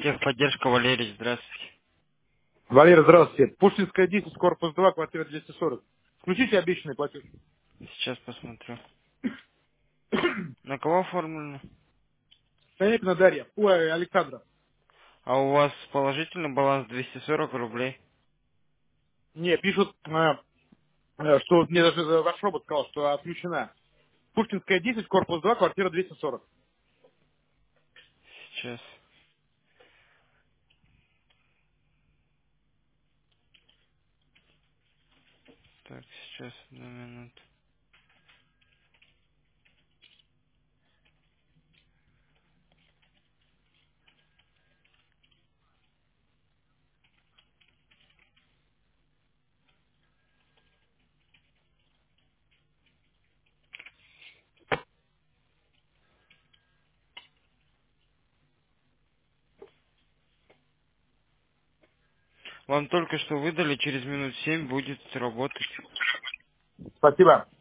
Техподдержка, Валерий, здравствуйте. Валерий, здравствуйте. Пушкинская 10, корпус 2, квартира 240. Включите обещанный платеж. Сейчас посмотрю. На кого оформлено? Конякина Дарья. Ой, Александра. А у вас положительный баланс 240 рублей. Не, пишут, что мне даже ваш робот сказал, что отключена. Пушкинская 10, корпус 2, квартира 240. Сейчас. Так, сейчас, одну минуту. Вам только что выдали, через минут 7 будет работать. Спасибо.